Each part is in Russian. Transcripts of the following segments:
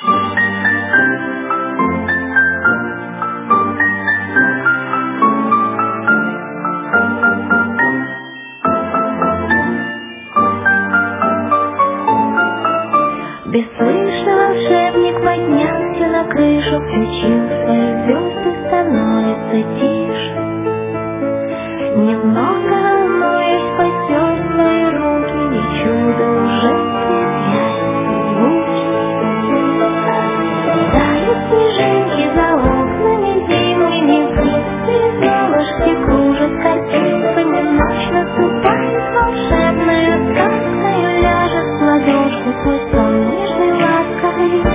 Бесслышно волшебник поднялся на крышу, включил свои звезды, становится тише. Немного волнуясь, потер свои руки, и чудо уже светляет звуки. Тают снежинки за окнами зимними, быстрые золушки кружат картинками. Ночь наступает волшебная сказка, и ляжет в ладошку свой сон нежный, ласковый.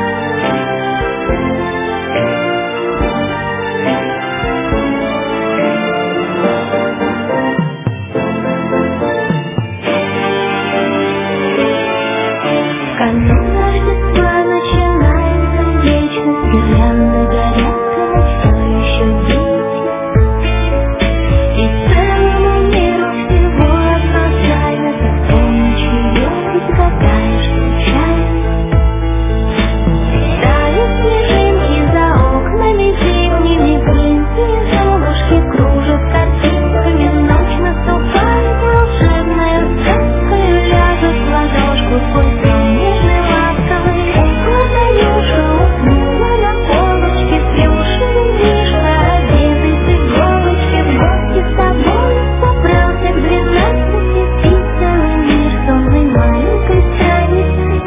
Канун Рождества начинается, вечность, гирлянды горят, и мы все еще дети. И целому миру всего одна тайна, ты с помощью ее изгадаешь случайно. Тают снежинки за окнами зимними, быстрые золушки кружат картинками. Ночь наступает волшебная сказка, и ляжет в ладошку свой сон нежный, ласковый. Укладаюша уснула на полочке, плюшевый мишка, одетый с иголочки. В гости с тобой собрался к 12, и целый мир сонной маленькой страницы.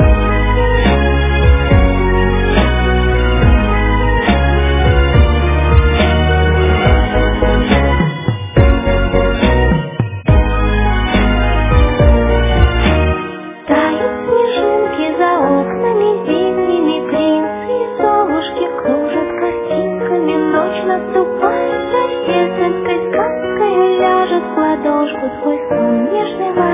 Тают снежинки за окнами зимними, принцы и золушки кружат картинками. Ночь наступает рождественской сказкой, и ляжет в ладошку свой сон нежный,